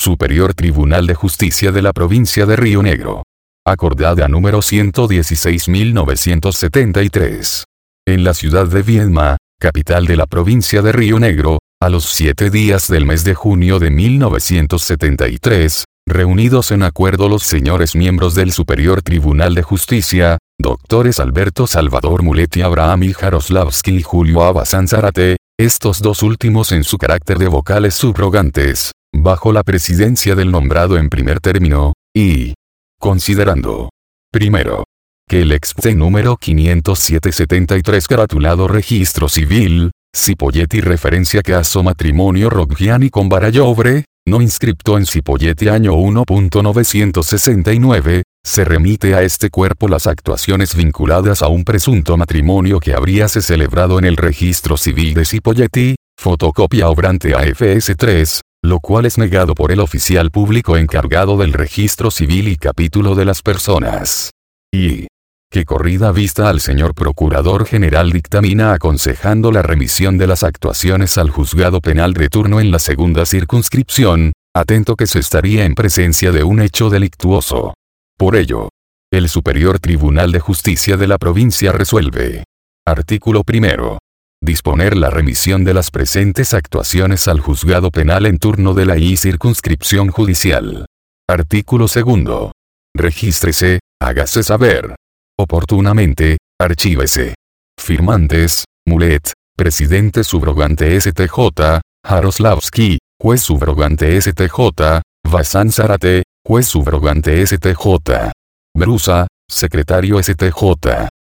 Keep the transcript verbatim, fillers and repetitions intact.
Superior Tribunal de Justicia de la Provincia de Río Negro. Acordada número ciento dieciséis mil novecientos setenta y tres. En la ciudad de Viedma, capital de la provincia de Río Negro, a los siete días del mes de junio de mil novecientos setenta y tres, reunidos en acuerdo los señores miembros del Superior Tribunal de Justicia, doctores Alberto Salvador Muletti Abraham y Jaroslavsky y Julio Abasán Zárate, estos dos últimos en su carácter de vocales subrogantes, bajo la presidencia del nombrado en primer término, y considerando, primero, que el expediente número quinientos siete setenta y tres gratulado registro civil, Cipolletti referencia caso matrimonio Roggiani con Barallobre, no inscripto en Cipolletti año uno punto novecientos sesenta y nueve, se remite a este cuerpo las actuaciones vinculadas a un presunto matrimonio que habríase celebrado en el registro civil de Cipolletti, fotocopia obrante A F S tres, lo cual es negado por el oficial público encargado del registro civil y capítulo de las personas. Y que corrida vista al señor Procurador General dictamina aconsejando la remisión de las actuaciones al juzgado penal de turno en la segunda circunscripción, atento que se estaría en presencia de un hecho delictuoso. Por ello, el Superior Tribunal de Justicia de la provincia resuelve. Artículo primero. Disponer la remisión de las presentes actuaciones al juzgado penal en turno de la I circunscripción judicial. Artículo segundo. Regístrese, hágase saber oportunamente, archívese. Firmantes, Mulet, presidente subrogante S T J, Jaroslavsky, juez subrogante S T J, Abasán Zárate, juez subrogante S T J. Brusa, secretario S T J.